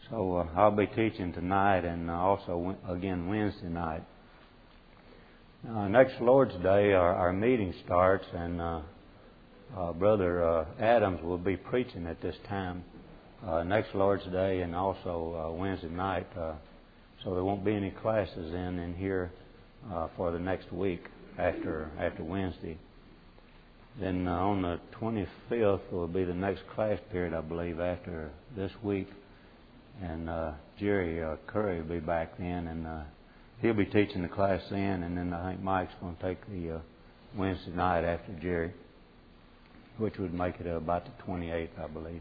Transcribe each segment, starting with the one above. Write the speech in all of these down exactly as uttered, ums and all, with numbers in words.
So uh, I'll be teaching tonight and also again Wednesday night. Uh, next Lord's Day, our, our meeting starts, and uh, uh, Brother uh, Adams will be preaching at this time uh, next Lord's Day and also uh, Wednesday night. Uh, so there won't be any classes in in here uh, for the next week after after Wednesday. Then uh, on the twenty-fifth will be the next class period, I believe, after this week. And uh, Jerry uh, Curry will be back then, and uh, he'll be teaching the class then. And then I think Mike's going to take the uh, Wednesday night after Jerry, which would make it uh, about the twenty-eighth, I believe.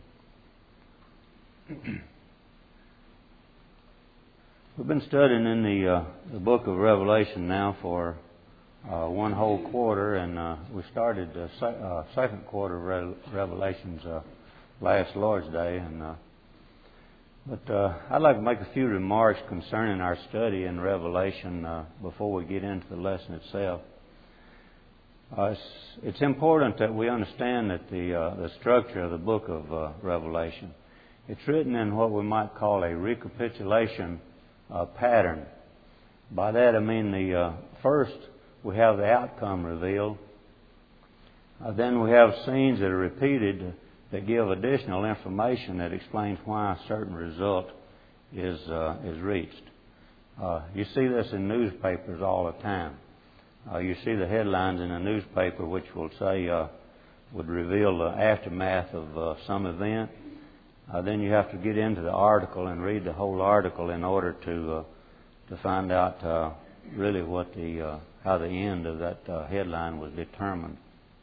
We've been studying in the, uh, the book of Revelation now for uh, one whole quarter, and uh, we started the se- uh, second quarter of Re- Revelations uh, last Lord's Day. and. Uh, But uh, I'd like to make a few remarks concerning our study in Revelation uh, before we get into the lesson itself. Uh, it's, it's important that we understand that the uh, the structure of the book of uh, Revelation, it's written in what we might call a recapitulation uh, pattern. By that I mean the uh, first we have the outcome revealed. Uh, then we have scenes that are repeated that give additional information that explains why a certain result is uh, is reached. Uh, you see this in newspapers all the time. Uh, you see the headlines in a newspaper which will say, uh, would reveal the aftermath of uh, some event. Uh, then you have to get into the article and read the whole article in order to uh, to find out uh, really what the uh, how the end of that uh, headline was determined.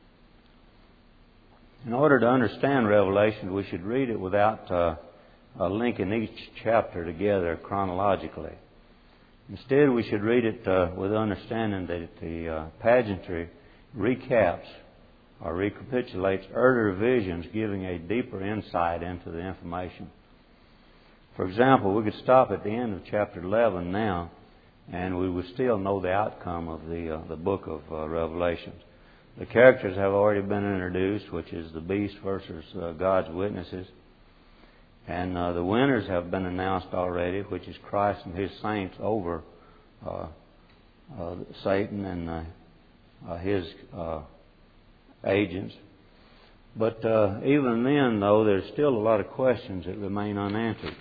In order to understand Revelation, we should read it without uh, uh, linking each chapter together chronologically. Instead, we should read it uh, with understanding that the uh, pageantry recaps or recapitulates earlier visions, giving a deeper insight into the information. For example, we could stop at the end of chapter eleven now, and we would still know the outcome of the uh, the book of uh, Revelations. The characters have already been introduced, which is the beast versus uh, God's witnesses. And uh, the winners have been announced already, which is Christ and His saints over uh, uh, Satan and uh, uh, his uh, agents. But uh, even then, though, there's still a lot of questions that remain unanswered.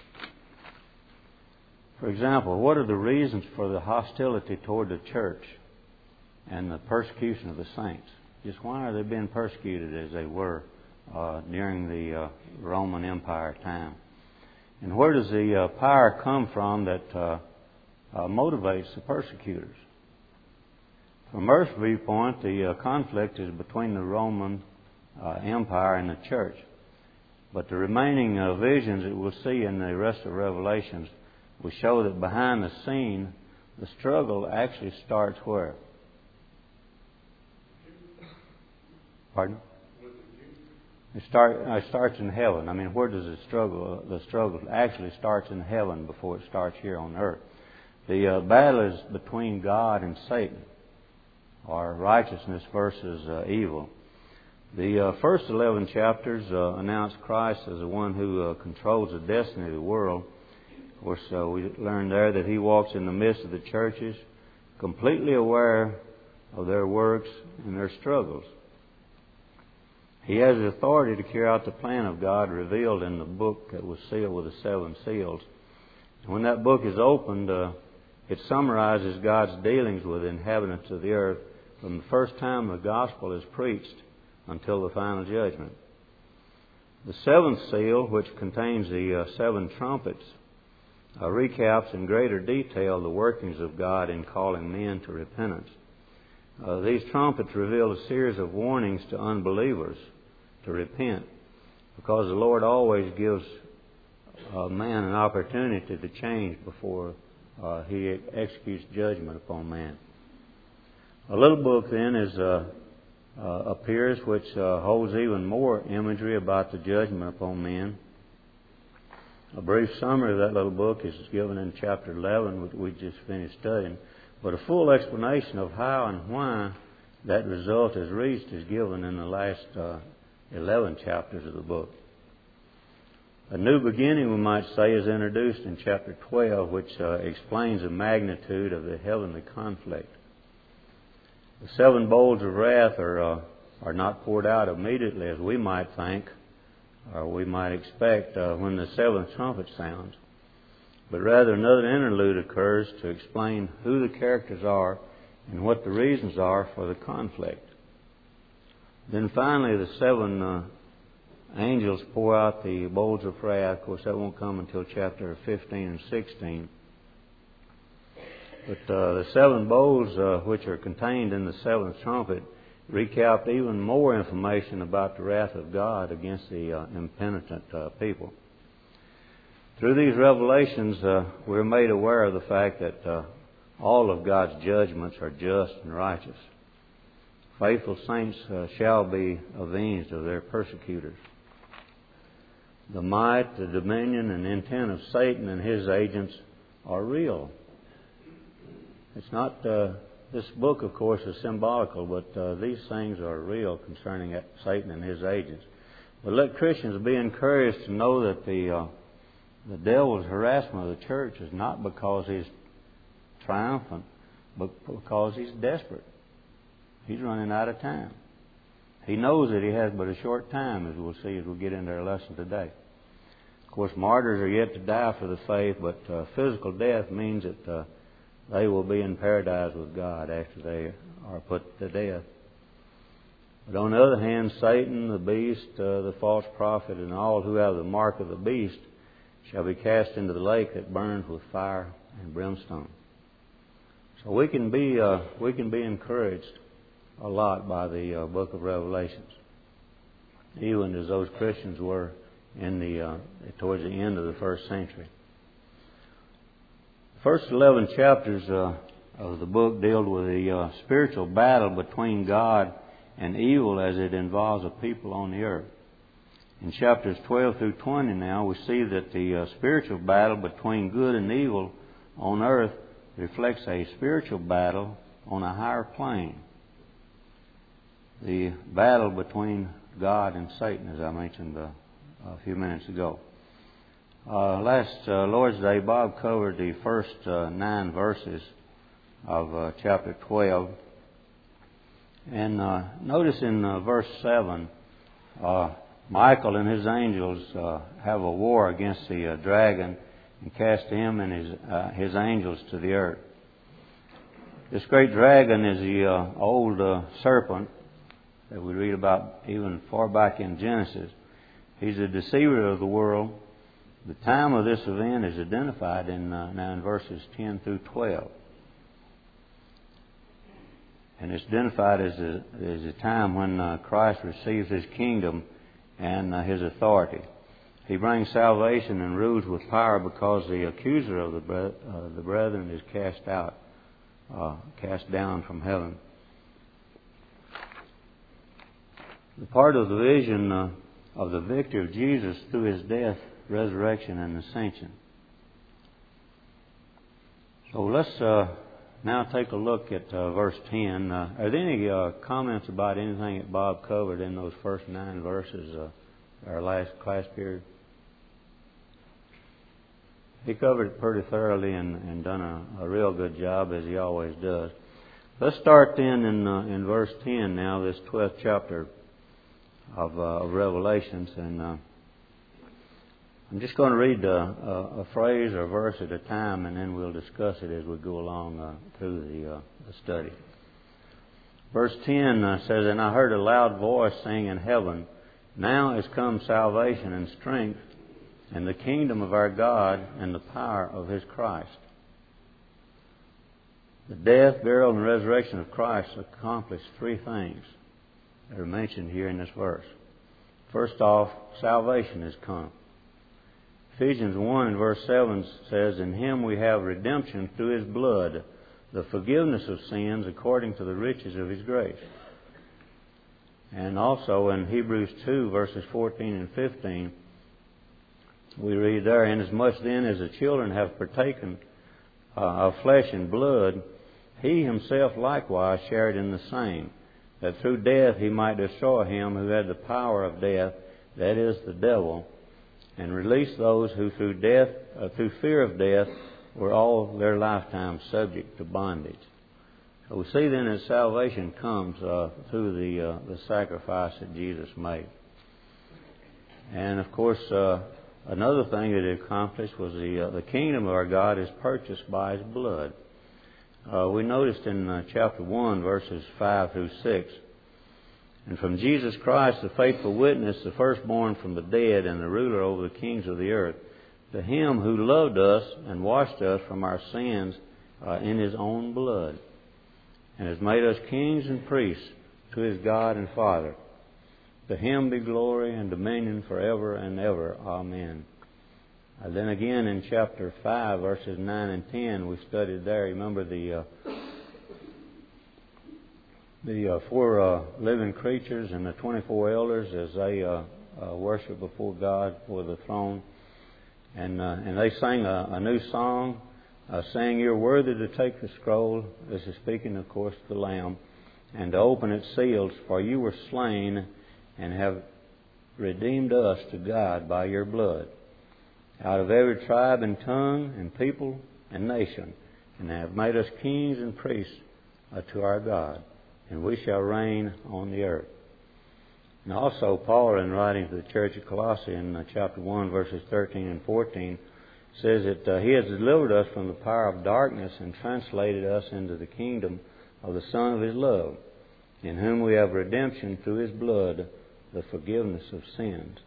For example, what are the reasons for the hostility toward the church and the persecution of the saints? Just why are they being persecuted as they were uh, during the uh, Roman Empire time? And where does the uh, power come from that uh, uh, motivates the persecutors? From Earth's viewpoint, the uh, conflict is between the Roman uh, Empire and the church. But the remaining uh, visions that we'll see in the rest of Revelations will show that behind the scene, the struggle actually starts where? Pardon? It, start, it starts in heaven. I mean, where does the struggle? The struggle actually starts in heaven before it starts here on earth. The uh, battle is between God and Satan, or righteousness versus uh, evil. The uh, first eleven chapters uh, announce Christ as the one who uh, controls the destiny of the world. Of course, uh, we learn there that He walks in the midst of the churches, completely aware of their works and their struggles. He has the authority to carry out the plan of God revealed in the book that was sealed with the seven seals. When that book is opened, uh, it summarizes God's dealings with the inhabitants of the earth from the first time the gospel is preached until the final judgment. The seventh seal, which contains the uh, seven trumpets, uh, recaps in greater detail the workings of God in calling men to repentance. Uh, these trumpets reveal a series of warnings to unbelievers to repent, because the Lord always gives uh, man an opportunity to change before uh, He executes judgment upon man. A little book then is uh, uh, appears which uh, holds even more imagery about the judgment upon men. A brief summary of that little book is given in chapter eleven, which we just finished studying. But a full explanation of how and why that result is reached is given in the last uh, eleven chapters of the book. A new beginning, we might say, is introduced in chapter twelve, which uh, explains the magnitude of the heavenly conflict. The seven bowls of wrath are uh, are not poured out immediately, as we might think, or we might expect, uh, when the seventh trumpet sounds. But rather another interlude occurs to explain who the characters are and what the reasons are for the conflict. Then finally the seven uh, angels pour out the bowls of wrath. Of course, that won't come until chapter fifteen and sixteen. But uh, the seven bowls uh, which are contained in the seventh trumpet recap even more information about the wrath of God against the uh, impenitent uh, people. Through these revelations, uh, we're made aware of the fact that uh, all of God's judgments are just and righteous. Faithful saints uh, shall be avenged of their persecutors. The might, the dominion, and intent of Satan and his agents are real. It's not, uh, this book, of course, is symbolical, but uh, these things are real concerning Satan and his agents. But let Christians be encouraged to know that the uh, the devil's harassment of the church is not because he's triumphant, but because he's desperate. He's running out of time. He knows that he has but a short time, as we'll see as we get into our lesson today. Of course, martyrs are yet to die for the faith, but uh, physical death means that uh, they will be in paradise with God after they are put to death. But on the other hand, Satan, the beast, uh, the false prophet, and all who have the mark of the beast shall be cast into the lake that burns with fire and brimstone. So we can be uh, we can be encouraged a lot by the uh, book of Revelations, even as those Christians were in the uh, towards the end of the first century. The first eleven chapters uh, of the book deal with the uh, spiritual battle between God and evil as it involves a people on the earth. In chapters twelve through twenty now, we see that the uh, spiritual battle between good and evil on earth reflects a spiritual battle on a higher plane. The battle between God and Satan, as I mentioned uh, a few minutes ago. Uh, last uh, Lord's Day, Bob covered the first uh, nine verses of uh, chapter twelve. And uh, notice in uh, verse seven, uh, Michael and his angels uh, have a war against the uh, dragon and cast him and his uh, his angels to the earth. This great dragon is the uh, old uh, serpent that we read about even far back in Genesis. He's a deceiver of the world. The time of this event is identified in uh, now in verses ten through twelve. And it's identified as a, as a time when uh, Christ receives His kingdom and uh, His authority. He brings salvation and rules with power because the accuser of the, bre- uh, the brethren is cast out, uh, cast down from heaven. The part of the vision uh, of the victory of Jesus through His death, resurrection, and ascension. So let's uh, now take a look at uh, verse ten. Uh, are there any uh, comments about anything that Bob covered in those first nine verses, uh, our last class period? He covered it pretty thoroughly and, and done a, a real good job, as he always does. Let's start then in uh, in verse ten now, this twelfth chapter of, uh, of Revelations, and uh, I'm just going to read a, a, a phrase or a verse at a time, and then we'll discuss it as we go along uh, through the, uh, the study. Verse ten uh, says, "And I heard a loud voice saying in heaven, Now is come salvation and strength, and the kingdom of our God and the power of His Christ." The death, burial, and resurrection of Christ accomplished three things that are mentioned here in this verse. First off, salvation has come. Ephesians one and verse seven says, "In Him we have redemption through His blood, the forgiveness of sins according to the riches of His grace." And also in Hebrews two verses fourteen and fifteen, we read there, "Inasmuch then as the children have partaken uh, of flesh and blood, He Himself likewise shared in the same, that through death He might destroy him who had the power of death, that is, the devil, and release those who through death, uh, through fear of death, were all their lifetime subject to bondage. So we see then that salvation comes uh, through the uh, the sacrifice that Jesus made. And of course, uh, another thing that it accomplished was the uh, the kingdom of our God is purchased by His blood. Uh, we noticed in uh, chapter one, verses five through six, and from Jesus Christ, the faithful witness, the firstborn from the dead, and the ruler over the kings of the earth, to Him who loved us and washed us from our sins uh, in His own blood, and has made us kings and priests to His God and Father. To Him be glory and dominion forever and ever. Amen. Uh, then again in chapter five, verses nine and ten, we studied there. Remember the uh, the uh, four uh, living creatures and the twenty-four elders as they uh, uh, worship before God, before the throne. And uh, and they sang a, a new song, uh, saying, "You're worthy to take the scroll." This is speaking, of course, to the Lamb, and to open its seals, for you were slain and have redeemed us to God by your blood, out of every tribe and tongue and people and nation, and have made us kings and priests uh, to our God, and we shall reign on the earth. And also, Paul, in writing to the church of Colossae in uh, chapter one, verses thirteen and fourteen, says that uh, He has delivered us from the power of darkness and translated us into the kingdom of the Son of His love, in whom we have redemption through His blood, the forgiveness of sins.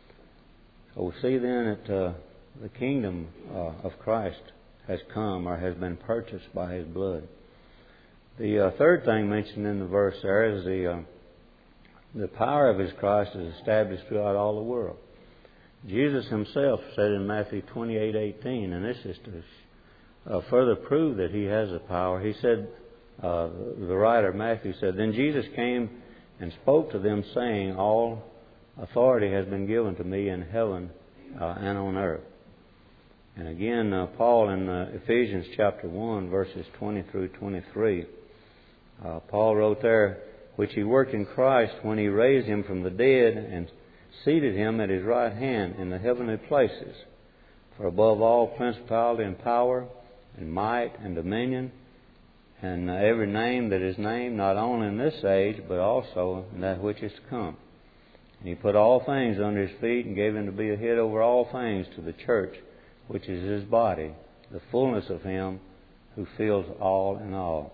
So we see then that uh, the kingdom uh, of Christ has come, or has been purchased by His blood. The uh, third thing mentioned in the verse there is the uh, the power of His Christ is established throughout all the world. Jesus Himself said in Matthew twenty-eight eighteen, and this is to uh, further prove that He has the power. He said, uh, the writer Matthew said, "Then Jesus came and spoke to them, saying, All authority has been given to me in heaven uh, and on earth." And again, uh, Paul in uh, Ephesians chapter one, verses twenty through twenty-three, uh, Paul wrote there, "Which He worked in Christ when He raised Him from the dead and seated Him at His right hand in the heavenly places. For above all principality and power and might and dominion, and uh, every name that is named, not only in this age, but also in that which is to come. And He put all things under His feet and gave Him to be a head over all things to the church, which is His body, the fullness of Him who fills all in all."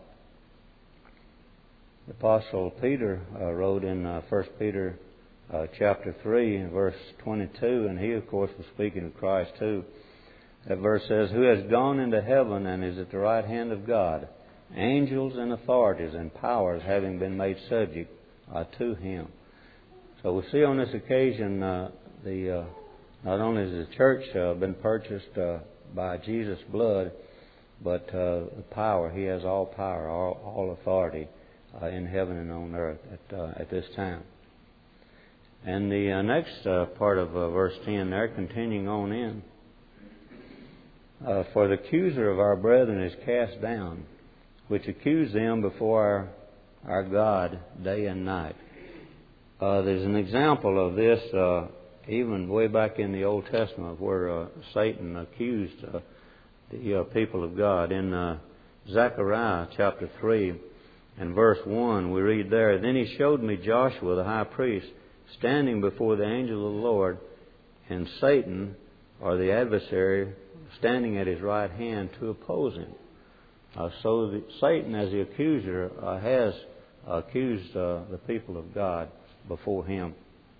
The Apostle Peter uh, wrote in uh, First Peter uh, chapter three, verse twenty-two, and he, of course, was speaking of Christ too. That verse says, "Who has gone into heaven and is at the right hand of God, angels and authorities and powers having been made subject uh, to Him." So we see on this occasion uh, the uh, not only has the church uh, been purchased uh, by Jesus' blood, but uh, the power. He has all power, all, all authority uh, in heaven and on earth at uh, at this time. And the uh, next uh, part of uh, verse ten there, continuing on in, uh, "For the accuser of our brethren is cast down, which accuse them before our, our God day and night." Uh, there's an example of this uh, even way back in the Old Testament where uh, Satan accused uh, the uh, people of God. In uh, Zechariah chapter three and verse one, we read there, "Then He showed me Joshua the high priest standing before the angel of the Lord, and Satan, or the adversary, standing at his right hand to oppose him." Uh, so the, Satan, as the accuser, uh, has accused uh, the people of God before him.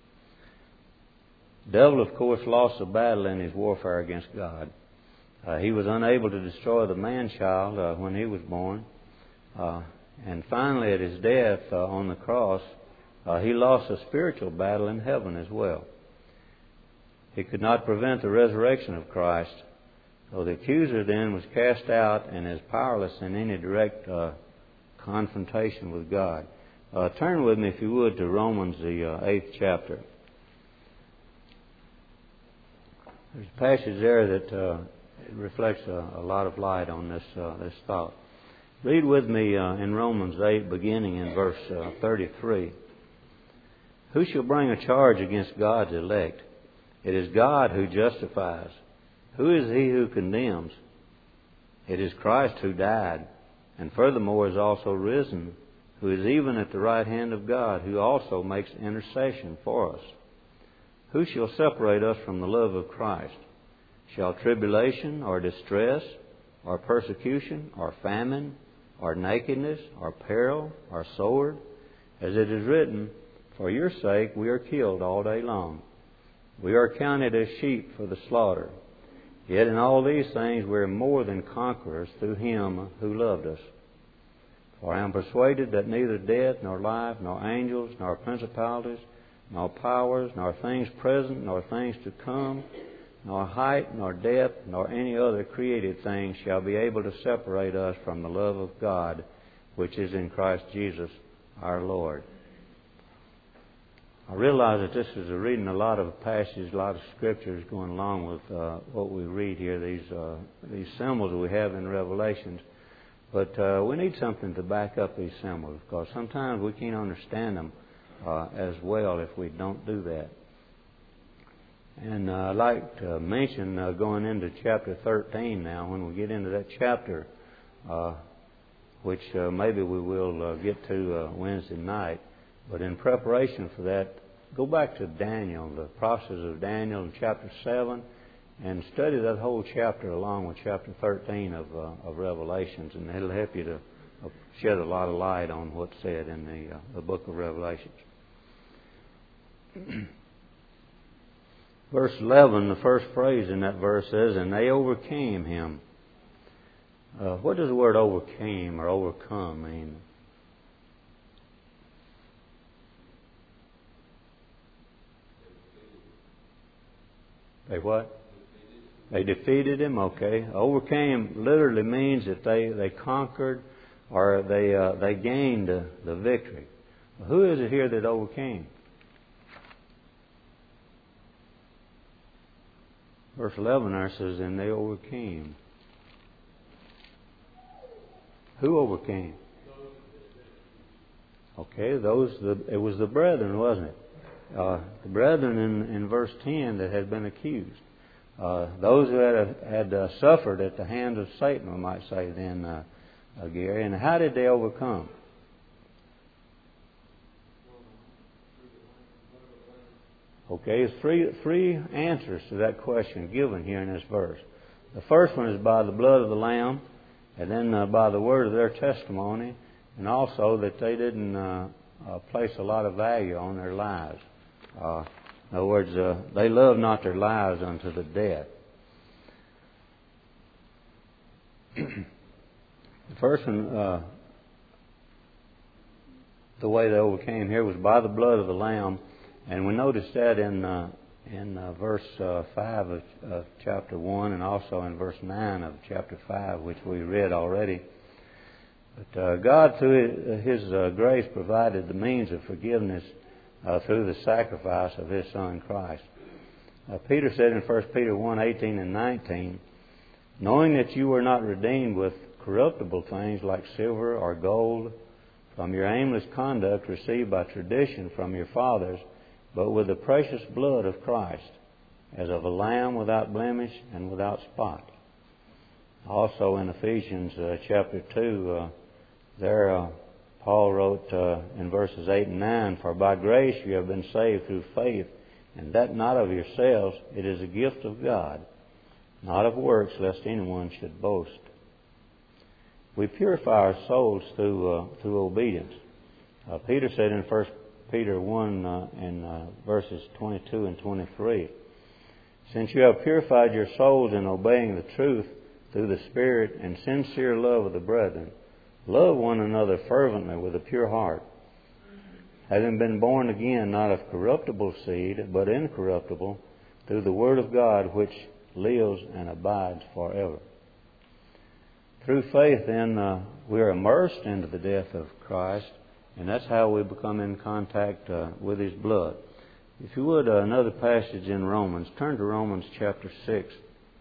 The devil, of course, lost the battle in his warfare against God. Uh, he was unable to destroy the man-child uh, when he was born. Uh, and finally, at his death uh, on the cross, uh, he lost a spiritual battle in heaven as well. He could not prevent the resurrection of Christ. So the accuser then was cast out and is powerless in any direct uh, confrontation with God. Uh, turn with me, if you would, to Romans, the uh, eighth chapter. There's a passage there that uh, it reflects a, a lot of light on this uh, this thought. Read with me uh, in Romans eight, beginning in verse uh, thirty-three. "Who shall bring a charge against God's elect? It is God who justifies. Who is he who condemns? It is Christ who died, and furthermore is also risen, who is even at the right hand of God, who also makes intercession for us. Who shall separate us from the love of Christ? Shall tribulation, or distress, or persecution, or famine, or nakedness, or peril, or sword? As it is written, for your sake we are killed all day long. We are counted as sheep for the slaughter. Yet in all these things we are more than conquerors through Him who loved us. For I am persuaded that neither death, nor life, nor angels, nor principalities, nor powers, nor things present, nor things to come, nor height, nor depth, nor any other created thing shall be able to separate us from the love of God, which is in Christ Jesus our Lord. I realize that this is a reading a lot of passages, a lot of scriptures going along with uh, what we read here, these uh, these symbols that we have in Revelations. But uh, we need something to back up these symbols, because sometimes we can't understand them uh, as well if we don't do that. And uh, I'd like to mention uh, going into chapter thirteen now, when we get into that chapter, uh, which uh, maybe we will uh, get to uh, Wednesday night. But in preparation for that, go back to Daniel, the process of Daniel in chapter seven, and study that whole chapter along with chapter thirteen of, uh, of Revelations, and it'll help you to shed a lot of light on what's said in the, uh, the book of Revelations. Verse eleven, the first phrase in that verse says, and they overcame him. Uh, what does the word overcame or overcome mean? They what? They defeated him, okay. Overcame literally means that they, they conquered or they uh, they gained uh, the victory. Who is it here that overcame? Verse eleven there says, and they overcame. Who overcame? Okay, those the, it was the brethren, wasn't it? Uh, the brethren in, in verse ten that had been accused. Uh, those who had, had uh, suffered at the hands of Satan, we might say then, uh, uh, Gary. And how did they overcome? Okay, there's three, three answers to that question given here in this verse. The first one is by the blood of the Lamb, and then uh, by the word of their testimony, and also that they didn't uh, uh, place a lot of value on their lives. Uh, in other words, uh, they loved not their lives unto the death. The first one, uh, the way they overcame here was by the blood of the Lamb, and we noticed that in uh, in uh, verse uh, five of, of chapter one, and also in verse nine of chapter five, which we read already. But uh, God, through His uh, grace, provided the means of forgiveness Uh, through the sacrifice of His Son Christ. Uh, Peter said in First Peter one, eighteen and nineteen, knowing that you were not redeemed with corruptible things like silver or gold from your aimless conduct received by tradition from your fathers, but with the precious blood of Christ, as of a lamb without blemish and without spot. Also in Ephesians uh, chapter two, uh, there uh, Paul wrote uh, in verses eight and nine, for by grace you have been saved through faith, and that not of yourselves, it is a gift of God, not of works, lest anyone should boast. We purify our souls through uh, through obedience. Uh, Peter said in First Peter one uh, in uh, verses twenty-two and twenty-three, since you have purified your souls in obeying the truth through the Spirit and sincere love of the brethren, love one another fervently with a pure heart, having been born again, not of corruptible seed, but incorruptible, through the Word of God, which lives and abides forever. Through faith, then, uh, we are immersed into the death of Christ, and that's how we become in contact uh, with His blood. If you would, uh, another passage in Romans. Turn to Romans chapter six.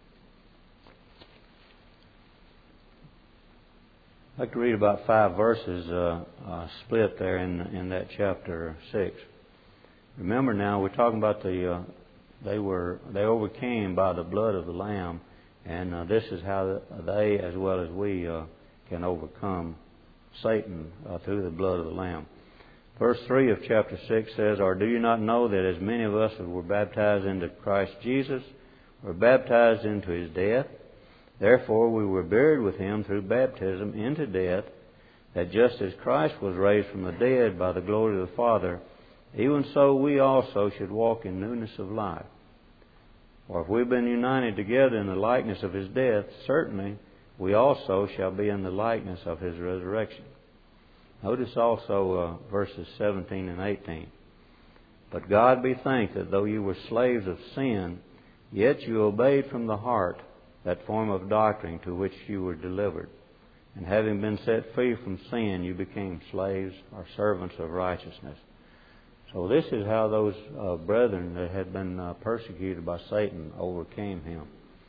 I'd like to read about five verses uh, uh, split there in in that chapter six. Remember now, we're talking about the uh, they were they overcame by the blood of the Lamb, and uh, this is how they, as well as we, uh, can overcome Satan uh, through the blood of the Lamb. Verse three of chapter six says, "Or do you not know that as many of us as were baptized into Christ Jesus were baptized into His death? Therefore we were buried with Him through baptism into death, that just as Christ was raised from the dead by the glory of the Father, even so we also should walk in newness of life. For if we've been united together in the likeness of His death, certainly we also shall be in the likeness of His resurrection." Notice also uh, verses seventeen and eighteen. "But God be thanked that though you were slaves of sin, yet you obeyed from the heart that form of doctrine to which you were delivered. And having been set free from sin, you became slaves or servants of righteousness." So this is how those uh, brethren that had been uh, persecuted by Satan overcame him.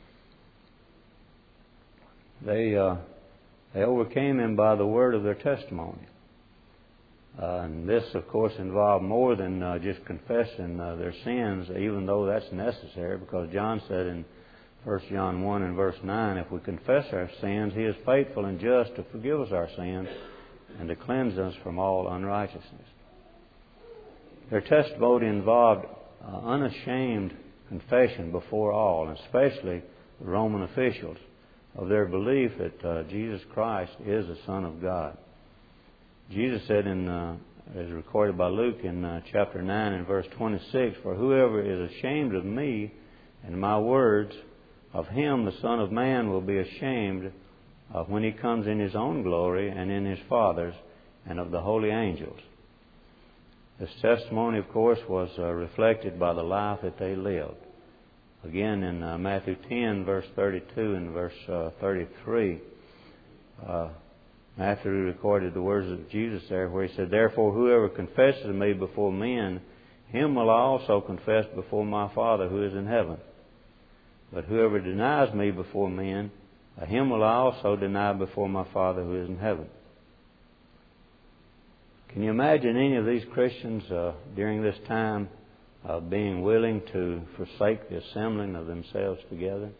They uh, they overcame him by the word of their testimony. Uh, and this, of course, involved more than uh, just confessing uh, their sins, even though that's necessary, because John said in First John one and verse nine, "If we confess our sins, He is faithful and just to forgive us our sins and to cleanse us from all unrighteousness." Their testimony involved uh, unashamed confession before all, and especially the Roman officials, of their belief that uh, Jesus Christ is the Son of God. Jesus said, in, uh, as recorded by Luke in uh, chapter nine and verse twenty-six, "For whoever is ashamed of me and my words, of him the Son of Man will be ashamed uh, when He comes in His own glory and in His Father's and of the holy angels." This testimony, of course, was uh, reflected by the life that they lived. Again, in uh, Matthew ten, verse thirty-two and verse uh, thirty-three, uh, Matthew recorded the words of Jesus there, where He said, "Therefore whoever confesses me before men, him will I also confess before my Father who is in heaven. But whoever denies me before men, him will I also deny before my Father who is in heaven." Can you imagine any of these Christians uh, during this time uh, being willing to forsake the assembling of themselves together?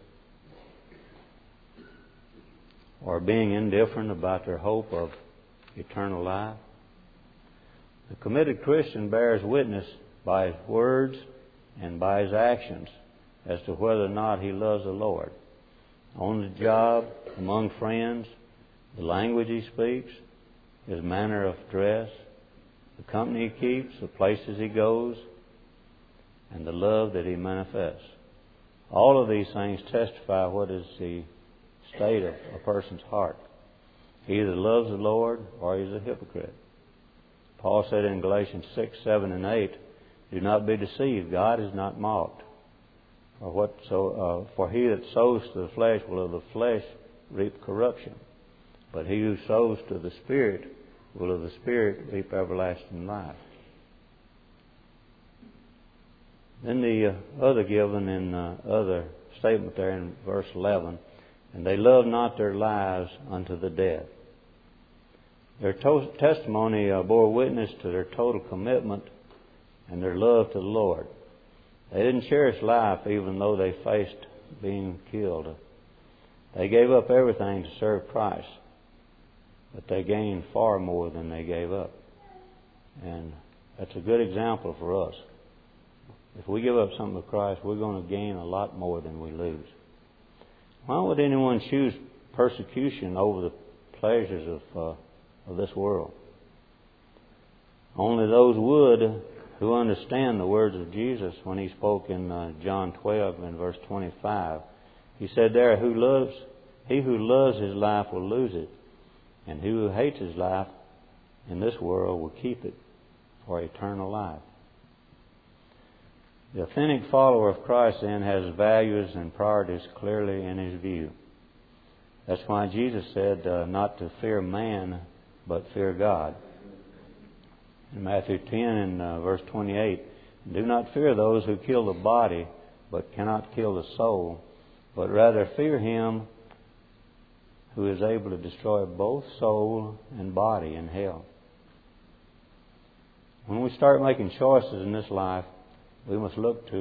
Or being indifferent about their hope of eternal life? The committed Christian bears witness by his words and by his actions as to whether or not he loves the Lord. On the job, among friends, the language he speaks, his manner of dress, the company he keeps, the places he goes, and the love that he manifests. All of these things testify what is the state of a person's heart. He either loves the Lord or he's a hypocrite. Paul said in Galatians six, seven, and eight, "Do not be deceived. God is not mocked. For what so uh, for he that sows to the flesh will of the flesh reap corruption, but he who sows to the Spirit will of the Spirit reap everlasting life." Then the uh, other given in uh, other statement there in verse eleven, "And they love not their lives unto the death." Their to- testimony uh, bore witness to their total commitment and their love to the Lord. They didn't cherish life even though they faced being killed. They gave up everything to serve Christ, but they gained far more than they gave up. And that's a good example for us. If we give up something to Christ, we're going to gain a lot more than we lose. Why would anyone choose persecution over the pleasures of, uh, of this world? Only those would who understand the words of Jesus when He spoke in uh, John twelve and verse twenty-five. He said there, "Who loves, he who loves his life will lose it, and he who hates his life in this world will keep it for eternal life." The authentic follower of Christ then has values and priorities clearly in his view. That's why Jesus said uh, not to fear man, but fear God. In Matthew ten and uh, verse twenty-eight, "Do not fear those who kill the body, but cannot kill the soul, but rather fear Him who is able to destroy both soul and body in hell." When we start making choices in this life, we must look to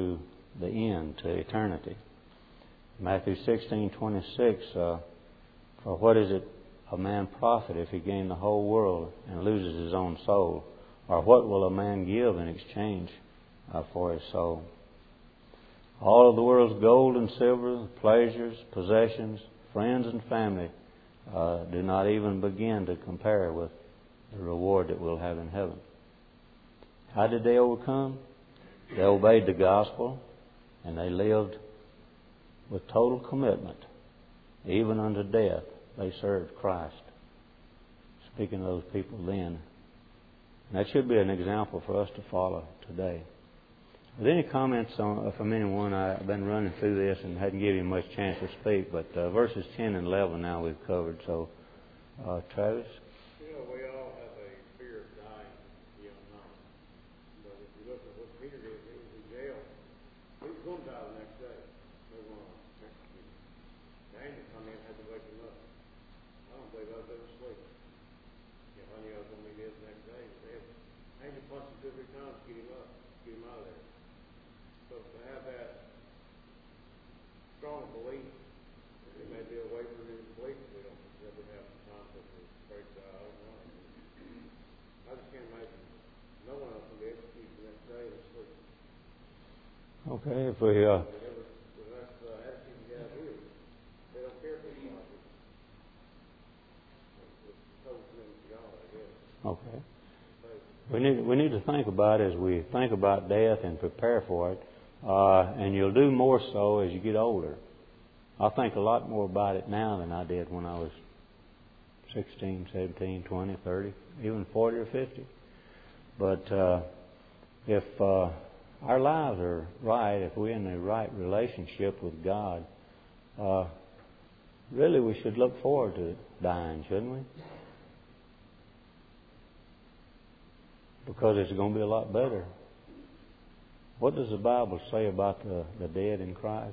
the end, to eternity. Matthew sixteen twenty-six, uh, for what is it a man profit if he gain the whole world and loses his own soul? Or what will a man give in exchange uh, for his soul? All of the world's gold and silver, pleasures, possessions, friends and family uh, do not even begin to compare with the reward that we'll have in heaven. How did they overcome? They obeyed the gospel and they lived with total commitment. Even unto death, they served Christ. Speaking of those people then. And that should be an example for us to follow today. Are there any comments on, from anyone? I've been running through this and hadn't given you much chance to speak, but uh, verses ten and eleven now we've covered. So, uh, Travis? You know, we all have a fear of dying, the unknown. But if you look at what Peter did, he was in jail. He was going to die the next day. They were going to execute him. The angel come in and had to wake him up. I don't believe I was ever asleep. You know, I knew I was going to be dead the next day. They had, the angel punched him two or three times to get him up, get him out of there. So to have that strong belief, it may be a wavering in belief. We don't ever have the concept of break the I don't know. I just can't imagine no one else will be executed the next day and sleep. Okay, if we... Uh, Whatever, that's the attitude you have here. They don't care for you. It's total commitment to God, I guess. okay. We need, we need to think about it as we think about death and prepare for it. Uh, and you'll do more so as you get older. I think a lot more about it now than I did when I was sixteen, seventeen, twenty, thirty, even forty or fifty. But uh, if uh, our lives are right, if we're in the right relationship with God, uh, really we should look forward to dying, shouldn't we? Because it's going to be a lot better. What does the Bible say about the, the dead in Christ?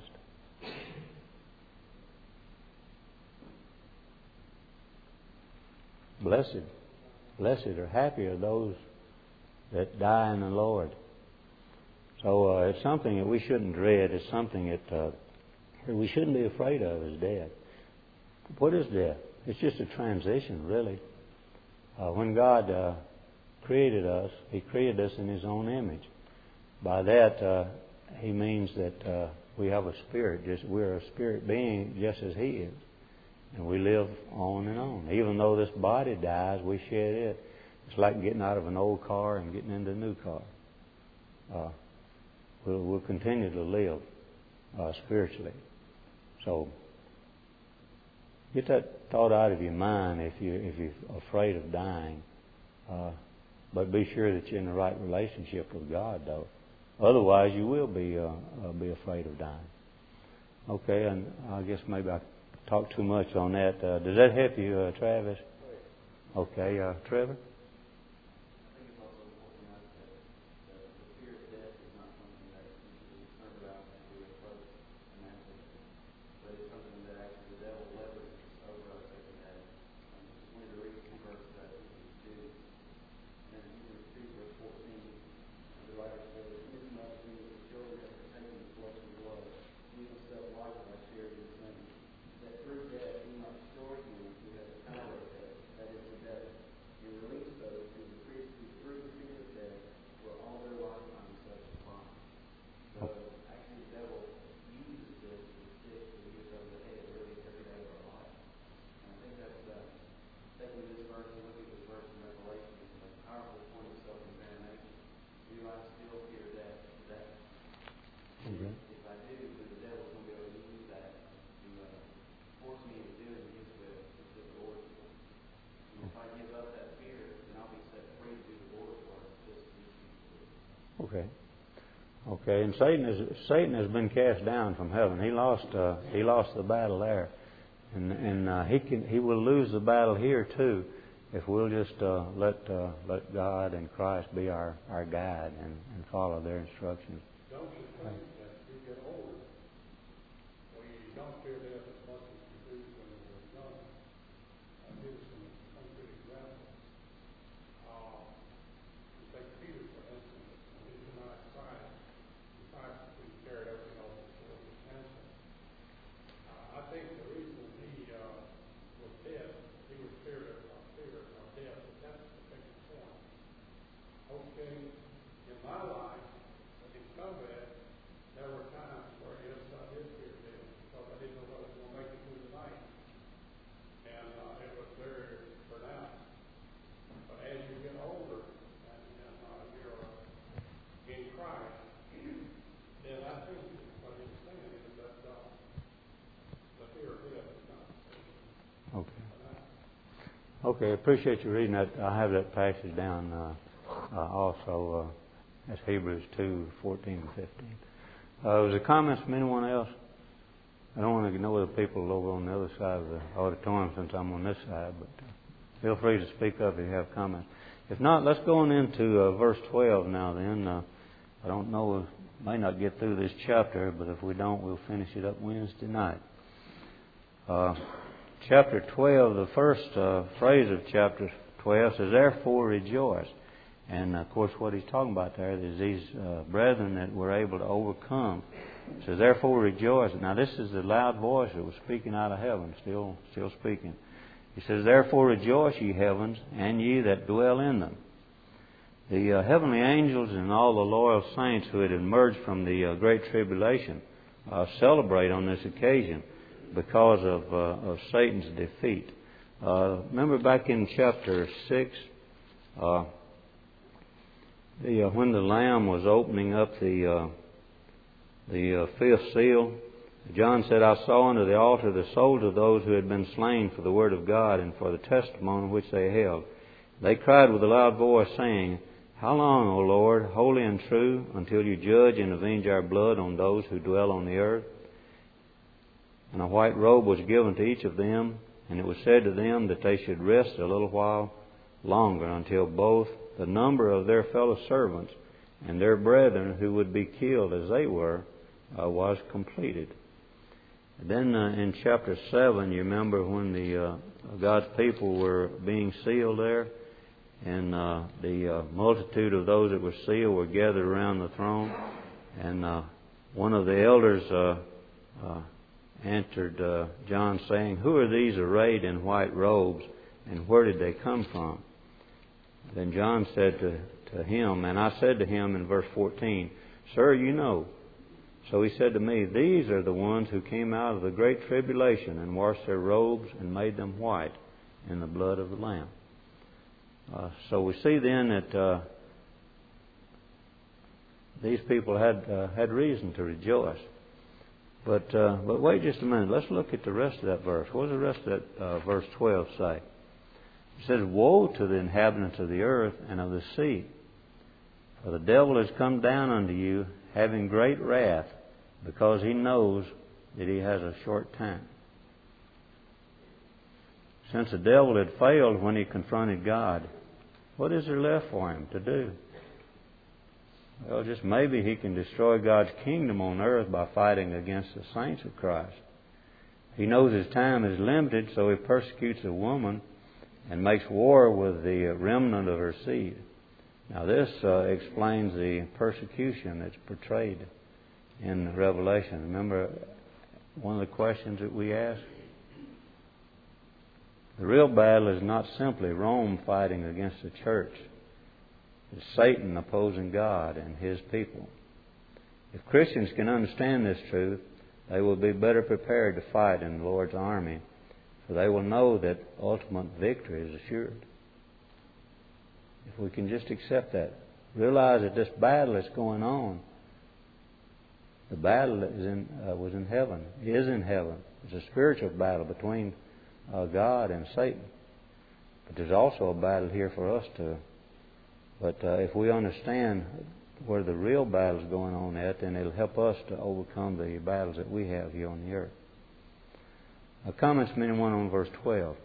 Blessed. Blessed or happy are those that die in the Lord. So uh, it's something that we shouldn't dread. It's something that uh, we shouldn't be afraid of is death. What is death? It's just a transition, really. Uh, when God uh, created us, He created us in His own image. By that, uh, He means that uh, we have a spirit. Just we're a spirit being just as He is. And we live on and on. Even though this body dies, we shed it. It's like getting out of an old car and getting into a new car. Uh, we'll, we'll continue to live uh, spiritually. So, get that thought out of your mind if, you, if you're afraid of dying. Uh, but be sure that you're in the right relationship with God, though. Otherwise, you will be uh, uh, be afraid of dying. Okay, and I guess maybe I talked too much on that. Uh, does that help you, uh, Travis? Okay, uh, Trevor? Okay. Okay, and Satan is Satan has been cast down from heaven. He lost uh, he lost the battle there, and and uh, he can he will lose the battle here too, if we'll just uh, let uh, let God and Christ be our, our guide and, and follow their instructions. Don't you think that you get older, well, you don't fear death as much as you do when you were young? I'll give you some concrete examples. Uh, you take Peter, for instance, when he denied Christ, Christ was carried Okay, I appreciate you reading that. I have that passage down uh, uh, also. Uh, that's Hebrews two, fourteen and fifteen. Uh, was there comments from anyone else? I don't want to ignore the people over on the other side of the auditorium since I'm on this side, but uh, feel free to speak up if you have comments. If not, let's go on into uh, verse twelve now then. Uh, I don't know, we may not get through this chapter, but if we don't, we'll finish it up Wednesday night. Uh, chapter twelve, the first uh, phrase of chapter twelve says, therefore rejoice. And, of course, what he's talking about there is these uh, brethren that were able to overcome. It says, therefore rejoice. Now, this is the loud voice that was speaking out of heaven, still still speaking. He says, therefore rejoice, ye heavens, and ye that dwell in them. The uh, heavenly angels and all the loyal saints who had emerged from the uh, great tribulation uh, celebrate on this occasion because of, uh, of Satan's defeat. Uh, remember back in chapter six, uh, the, uh, when the Lamb was opening up the uh, the uh, fifth seal, John said, I saw under the altar the souls of those who had been slain for the word of God and for the testimony which they held. They cried with a loud voice, saying, how long, O Lord, holy and true, until you judge and avenge our blood on those who dwell on the earth? And a white robe was given to each of them, and it was said to them that they should rest a little while longer until both the number of their fellow servants and their brethren who would be killed as they were uh, was completed. And then uh, in chapter seven, you remember when the uh, God's people were being sealed there, and uh, the uh, multitude of those that were sealed were gathered around the throne, and uh, one of the elders uh, uh, answered uh, John, saying, who are these arrayed in white robes, and where did they come from? Then John said to, to him, and I said to him in verse fourteen, sir, you know. So he said to me, these are the ones who came out of the great tribulation and washed their robes and made them white in the blood of the Lamb. Uh, so we see then that uh, these people had uh, had reason to rejoice. But uh, but wait just a minute. Let's look at the rest of that verse. What does the rest of that uh, verse twelve say? It says, woe to the inhabitants of the earth and of the sea, for the devil has come down unto you, having great wrath, because he knows that he has a short time. Since the devil had failed when he confronted God, what is there left for him to do? Well, just maybe he can destroy God's kingdom on earth by fighting against the saints of Christ. He knows his time is limited, so he persecutes a woman and makes war with the remnant of her seed. Now this uh, explains the persecution that's portrayed in Revelation. Remember one of the questions that we ask? The real battle is not simply Rome fighting against the church. It's Satan opposing God and His people. If Christians can understand this truth, they will be better prepared to fight in the Lord's army, for they will know that ultimate victory is assured. If we can just accept that, realize that this battle that's going on, the battle is in, uh, was in heaven, is in heaven. It's a spiritual battle between uh, God and Satan. But there's also a battle here for us to. But uh, if we understand where the real battle is going on at, then it'll help us to overcome the battles that we have here on the earth. Now, comments from anyone on verse twelve.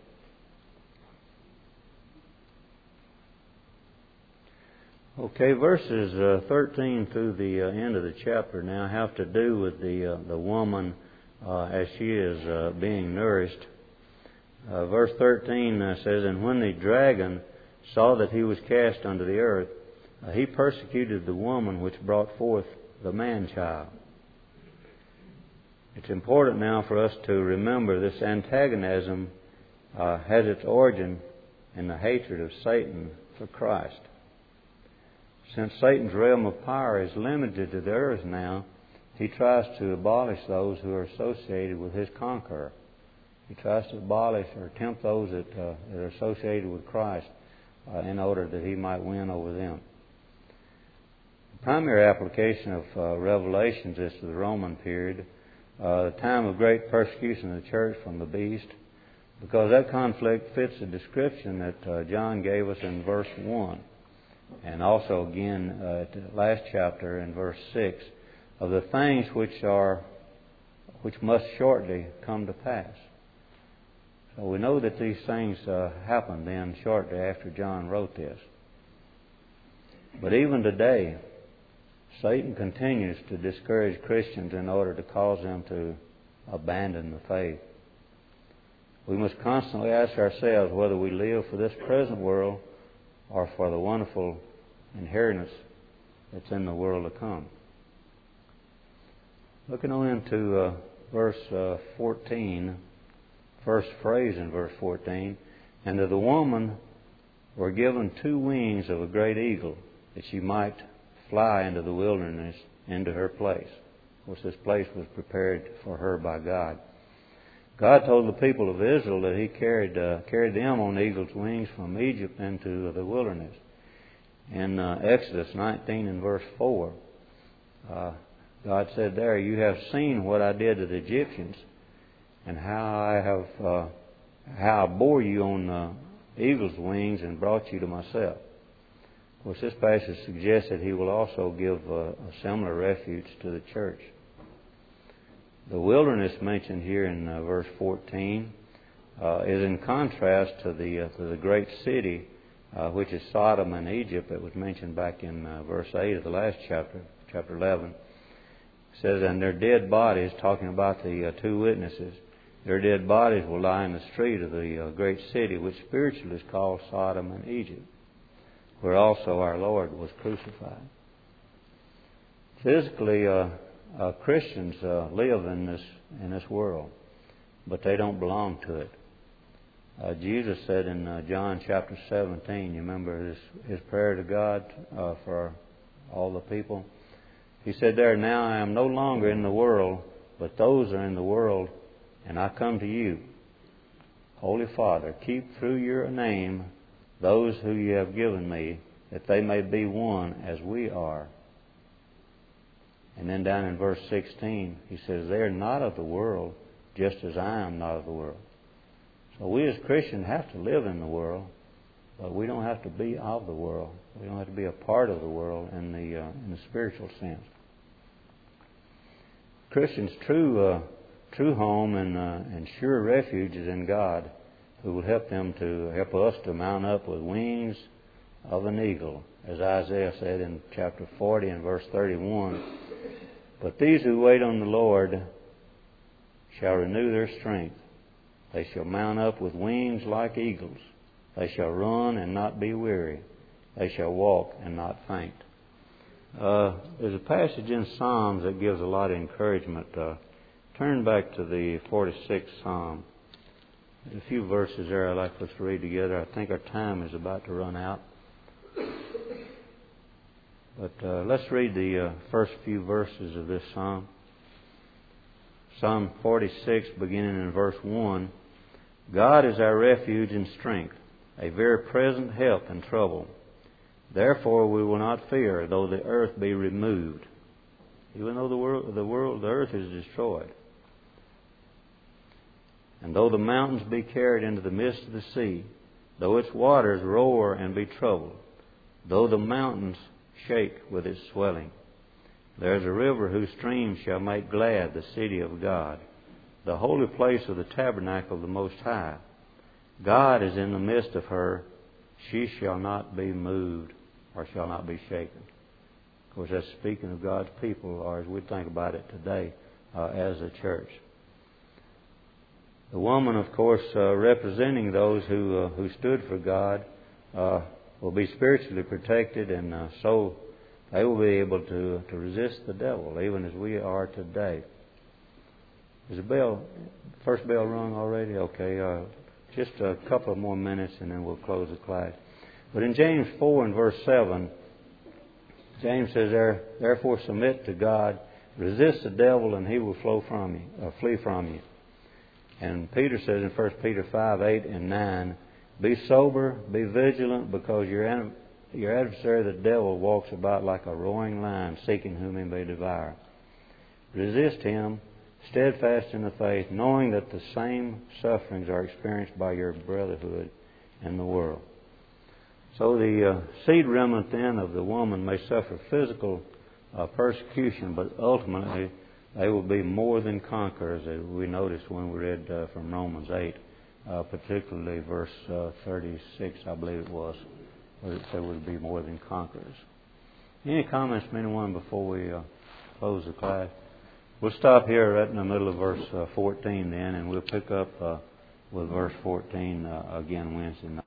Okay, verses uh, thirteen through the uh, end of the chapter now have to do with the uh, the woman uh, as she is uh, being nourished. Uh, verse thirteen uh, says, and when the dragon saw that he was cast unto the earth, uh, he persecuted the woman which brought forth the man-child. It's important now for us to remember this antagonism uh, has its origin in the hatred of Satan for Christ. Since Satan's realm of power is limited to the earth now, he tries to abolish those who are associated with his conqueror. He tries to abolish or tempt those that, uh, that are associated with Christ uh, in order that he might win over them. The primary application of uh, Revelations is to the Roman period, uh, the time of great persecution of the church from the beast, because that conflict fits the description that uh, John gave us in verse one, and also again uh, at the last chapter in verse six, of the things which are which must shortly come to pass. So we know that these things uh, happened then shortly after John wrote this. But even today, Satan continues to discourage Christians in order to cause them to abandon the faith. We must constantly ask ourselves whether we live for this present world or for the wonderful inheritance that's in the world to come. Looking on into uh, verse uh, fourteen, first phrase in verse fourteen, and to the woman were given two wings of a great eagle, that she might fly into the wilderness, into her place. Of course, this place was prepared for her by God. God told the people of Israel that He carried uh, carried them on eagle's wings from Egypt into the wilderness. In uh, Exodus nineteen and verse four, uh, God said there, "You have seen what I did to the Egyptians, and how I have uh, how I bore you on uh, eagle's wings and brought you to myself." Of course, this passage suggests that He will also give uh, a similar refuge to the church. The wilderness mentioned here in uh, verse fourteen uh, is in contrast to the uh, to the great city, uh, which is Sodom and Egypt, that was mentioned back in uh, verse eight of the last chapter, chapter eleven. It says, "And their dead bodies," talking about the uh, two witnesses, "their dead bodies will lie in the street of the uh, great city, which spiritually is called Sodom and Egypt, where also our Lord was crucified." Physically, uh, uh, Christians uh, live in this in this world, but they don't belong to it. Uh, Jesus said in uh, John chapter seventeen, you remember his, his prayer to God uh, for all the people? He said there, "Now I am no longer in the world, but those are in the world, and I come to you. Holy Father, keep through your name those who you have given me, that they may be one as we are." And then down in verse sixteen, he says, "They are not of the world, just as I am not of the world." So we as Christians have to live in the world, but we don't have to be of the world. We don't have to be a part of the world in the uh, in the spiritual sense. Christians' true uh, true home and uh, and sure refuge is in God, who will help them to help us to mount up with wings of an eagle, as Isaiah said in chapter forty and verse thirty-one. "But these who wait on the Lord shall renew their strength. They shall mount up with wings like eagles. They shall run and not be weary. They shall walk and not faint." Uh, there's a passage in Psalms that gives a lot of encouragement. Uh, turn back to the forty-sixth Psalm. There's a few verses there I'd like us to read together. I think our time is about to run out. But uh, let's read the uh, first few verses of this psalm. Psalm forty-six, beginning in verse one. "God is our refuge and strength, a very present help in trouble. Therefore we will not fear, though the earth be removed." Even though the world, the world, the earth is destroyed. "And though the mountains be carried into the midst of the sea, though its waters roar and be troubled, though the mountains shake with its swelling. There is a river whose streams shall make glad the city of God, the holy place of the tabernacle of the Most High. God is in the midst of her. She shall not be moved or shall not be shaken." Of course, that's speaking of God's people, or as we think about it today, uh, as a church. The woman, of course, uh, representing those who uh, who stood for God, uh, will be spiritually protected, and uh, so they will be able to to resist the devil, even as we are today. Is the bell, first bell rung already? Okay, uh, just a couple of more minutes, and then we'll close the class. But in James four and verse seven, James says, there, "Therefore submit to God, resist the devil, and he will flow from you, uh, flee from you." And Peter says in First Peter five, eight and nine, "Be sober, be vigilant, because your your adversary the devil walks about like a roaring lion, seeking whom he may devour. Resist him, steadfast in the faith, knowing that the same sufferings are experienced by your brotherhood in the world. So the uh, seed remnant then of the woman may suffer physical uh, persecution, but ultimately they will be more than conquerors, as we noticed when we read uh, from Romans eight, uh, particularly verse uh, thirty-six, I believe it was, where it said would be more than conquerors. Any comments from anyone before we uh, close the class? We'll stop here right in the middle of verse uh, fourteen then, and we'll pick up uh, with verse fourteen uh, again Wednesday night.